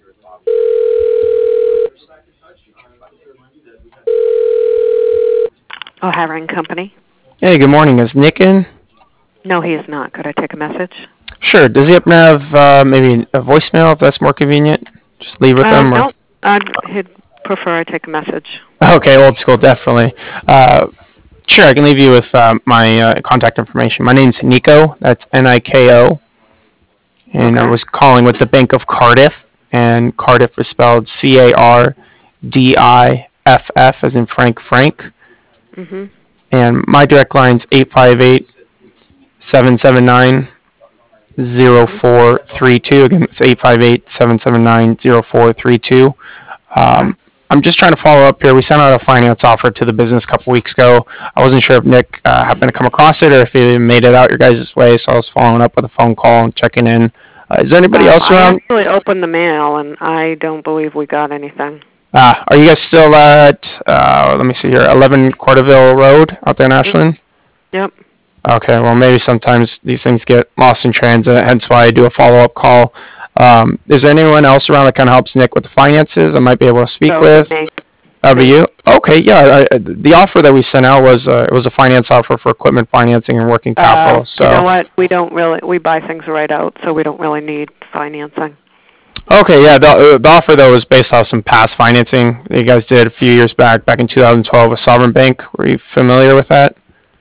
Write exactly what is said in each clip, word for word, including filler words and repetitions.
O'Hara and Company. Hey, good morning. Is Nick in? No, he is not. Could I take a message? Sure. Does he happen to have uh, maybe a voicemail if that's more convenient? Just leave with Uh, him? Or... no, I'd he'd prefer I take a message. Okay, old school, definitely. Uh, sure, I can leave you with uh, my uh, contact information. My name's Nico. That's N I K O. And Okay. I was calling with the Bank of Cardiff. And Cardiff is spelled C A R D I F F as in Frank Frank. Mm-hmm. And my direct line's eight five eight, seven seven nine, zero four three two. Again, it's eight five eight, seven seven nine, zero four three two. Um, I'm just trying to follow up here. We sent out a finance offer to the business a couple weeks ago. I wasn't sure if Nick uh, happened to come across it or if he made it out your guys' way, so I was following up with a phone call and checking in. Uh, is there anybody Um, else I around? actually opened the mail, and I don't believe we got anything. Uh, are you guys still at, uh, let me see here, eleven Corderville Road out there in Ashland? Yep. Okay, well, maybe sometimes these things get lost in transit, hence why I do a follow-up call. Um, is there anyone else around that kind of helps Nick with the finances I might be able to speak So, with? me. That'll be you? Okay, yeah. I, the offer that we sent out was uh, it was a finance offer for equipment financing and working capital. Uh, so you know what? We don't really, we buy things right out, so we don't really need financing. Okay, yeah. The, the offer though was based off some past financing that you guys did a few years back, back in two thousand twelve with Sovereign Bank. Were you familiar with that?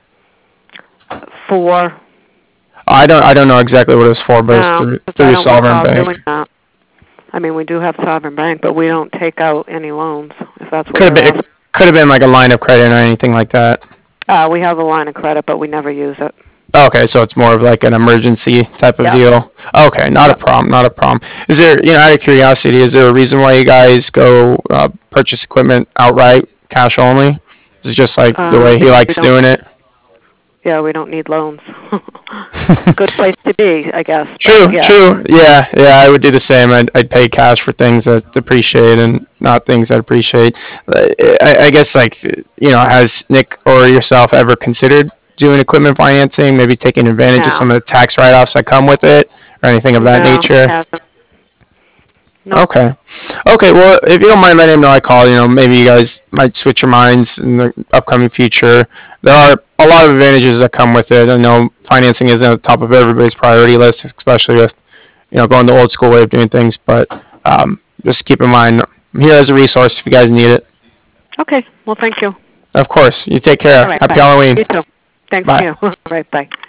For? I don't I don't know exactly what it was for, but No, it's through, 'cause I through don't Sovereign recall Bank. doing that. I mean, we do have Sovereign Bank, but we don't take out any loans, if that's what Could have you're been asking. it could have been like a line of credit or anything like that. Uh, we have a line of credit, but we never use it. Okay, so it's more of like an emergency type of Yep. deal. Okay, not Yep. a problem, not a problem. Is there, you know, out of curiosity, is there a reason why you guys go uh, purchase equipment outright, cash only? Is it just like the Uh, way he because we likes don't, doing it? yeah, we don't need loans. Good place to be, I guess. but True, yeah. true. Yeah, yeah, I would do the same. I'd, I'd pay cash for things that depreciate and not things that appreciate. Uh, I, I guess, like, you know, has Nick or yourself ever considered doing equipment financing, maybe taking advantage of No. some of the tax write-offs that come with it or anything of that No, nature? hasn't. Nope. Okay. Okay, well, if you don't mind letting him know I called, you know, maybe you guys might switch your minds in the upcoming future. There are a lot of advantages that come with it. I know financing isn't at the top of everybody's priority list, especially with, you know, going the old school way of doing things, but um, just keep in mind, I'm here as a resource if you guys need it. Okay. Well, thank you. Of course. You take care. All right. Happy Bye. Halloween. You too. Thanks Bye. to you. All right. Bye.